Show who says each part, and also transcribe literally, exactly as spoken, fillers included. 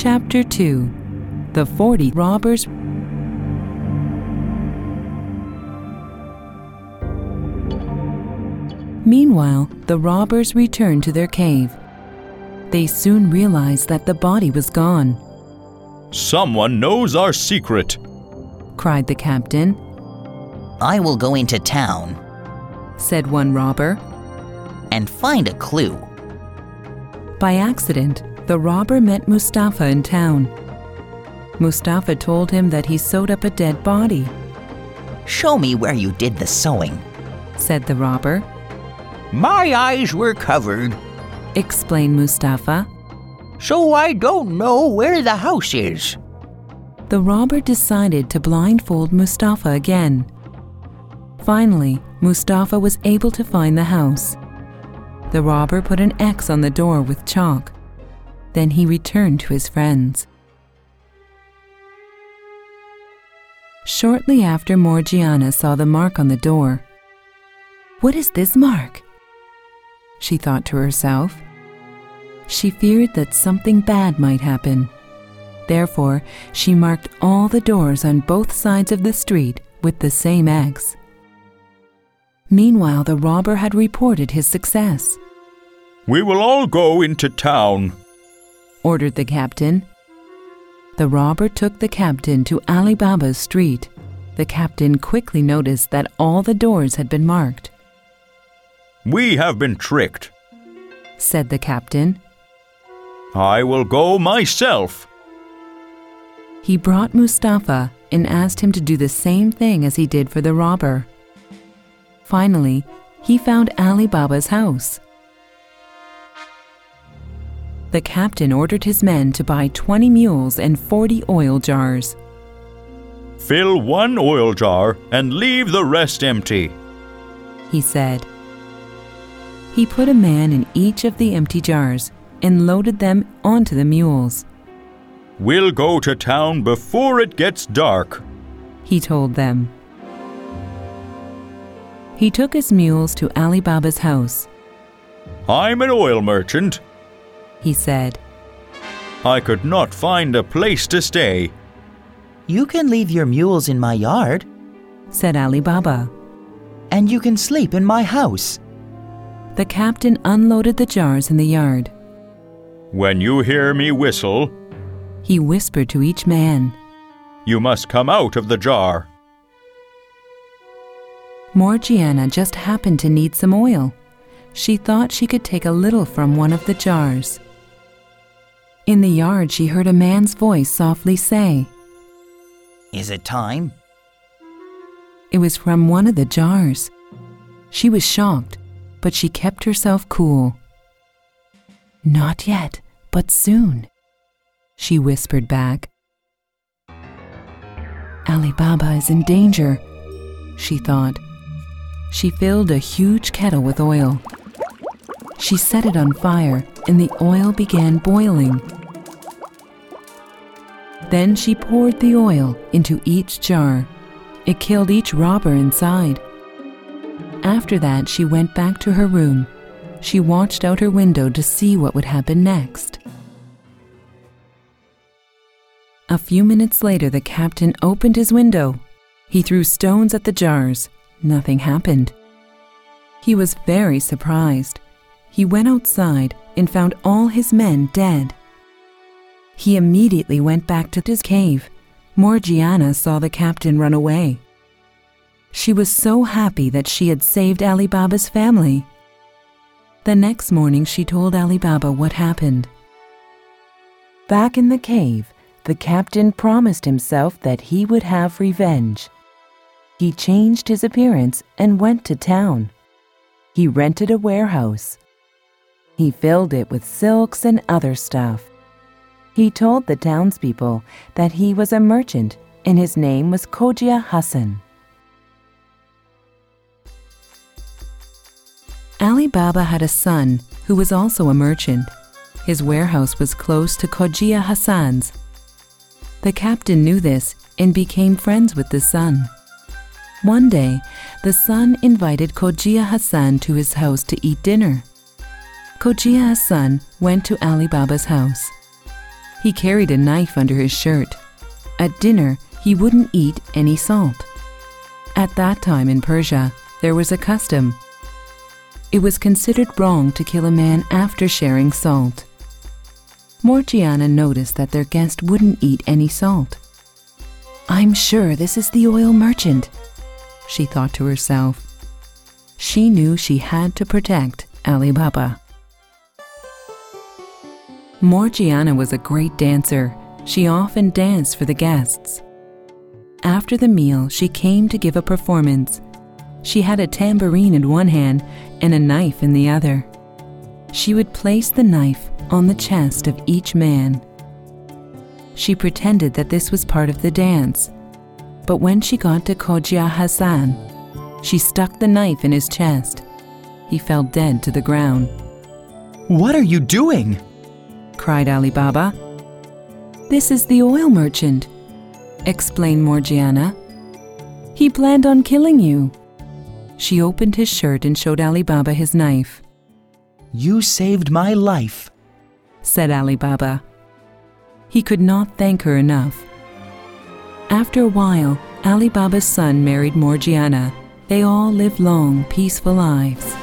Speaker 1: Chapter two. The Forty Robbers. Meanwhile, the robbers returned to their cave. They soon realized that the body was gone.
Speaker 2: "Someone knows our secret,"
Speaker 1: cried the captain.
Speaker 3: "I will go into town,"
Speaker 1: said one robber.
Speaker 3: "and find a clue."
Speaker 1: By accident, the robber met Mustafa in town. Mustafa told him that he sewed up a dead body.
Speaker 3: "Show me where you did the sewing,"
Speaker 1: said the robber.
Speaker 4: "My eyes were covered,"
Speaker 1: explained Mustafa.
Speaker 4: "so I don't know where the house is."
Speaker 1: The robber decided to blindfold Mustafa again. Finally, Mustafa was able to find the house. The robber put an X on the door with chalk. Then he returned to his friends. Shortly after, Morgiana saw the mark on the door. "What is this mark?" she thought to herself. She feared that something bad might happen. Therefore, she marked all the doors on both sides of the street with the same X. Meanwhile, the robber had reported his success.
Speaker 2: "We will all go into town,"
Speaker 1: ordered the captain. The robber took the captain to Ali Baba's street. The captain quickly noticed that all the doors had been marked.
Speaker 2: "We have been tricked,"
Speaker 1: said the captain.
Speaker 2: "I will go myself."
Speaker 1: He brought Mustafa and asked him to do the same thing as he did for the robber. Finally, he found Ali Baba's house. The captain ordered his men to buy twenty mules and forty oil jars.
Speaker 2: "Fill one oil jar and leave the rest empty,"
Speaker 1: he said. He put a man in each of the empty jars and loaded them onto the mules.
Speaker 2: "We'll go to town before it gets dark,"
Speaker 1: he told them. He took his mules to Ali Baba's house.
Speaker 2: "I'm an oil merchant,"
Speaker 1: he said.
Speaker 2: "I could not find a place to stay."
Speaker 3: "You can leave your mules in my yard,"
Speaker 1: said Ali Baba.
Speaker 3: "and you can sleep in my house."
Speaker 1: The captain unloaded the jars in the yard.
Speaker 2: "When you hear me whistle,"
Speaker 1: he whispered to each man,
Speaker 2: "you must come out of the jar."
Speaker 1: Morgiana just happened to need some oil. She thought she could take a little from one of the jars. In the yard, she heard a man's voice softly say,
Speaker 3: "Is it time?"
Speaker 1: It was from one of the jars. She was shocked, but she kept herself cool. "Not yet, but soon," she whispered back. Ali Baba is in danger, she thought. She filled a huge kettle with oil. She set it on fire, and the oil began boiling. Then she poured the oil into each jar. It killed each robber inside. After that, she went back to her room. She watched out her window to see what would happen next. A few minutes later, the captain opened his window. He threw stones at the jars. Nothing happened. He was very surprised. He went outside and found all his men dead. He immediately went back to his cave. Morgiana saw the captain run away. She was so happy that she had saved Ali Baba's family. The next morning, she told Ali Baba what happened. Back in the cave, the captain promised himself that he would have revenge. He changed his appearance and went to town. He rented a warehouse. He filled it with silks and other stuff. He told the townspeople that he was a merchant and his name was Khoja Hassan. Ali Baba had a son who was also a merchant. His warehouse was close to Khoja Hassan's. The captain knew this and became friends with the son. One day, the son invited Khoja Hassan to his house to eat dinner. Khoja Hassan went to Ali Baba's house. He carried a knife under his shirt. At dinner, he wouldn't eat any salt. At that time in Persia, there was a custom. It was considered wrong to kill a man after sharing salt. Morgiana noticed that their guest wouldn't eat any salt. "I'm sure this is the oil merchant," she thought to herself. She knew she had to protect Ali Baba. Morgiana was a great dancer. She often danced for the guests. After the meal, she came to give a performance. She had a tambourine in one hand and a knife in the other. She would place the knife on the chest of each man. She pretended that this was part of the dance, but when she got to Khoja Hassan, she stuck the knife in his chest. He fell dead to the ground.
Speaker 3: What are you doing?
Speaker 1: Cried Ali Baba. "This is the oil merchant," explained Morgiana. "He planned on killing you." She opened his shirt and showed Ali Baba his knife.
Speaker 3: You saved my life,
Speaker 1: said Ali Baba. He could not thank her enough. After a while, Ali Baba's son married Morgiana. They all lived long, peaceful lives.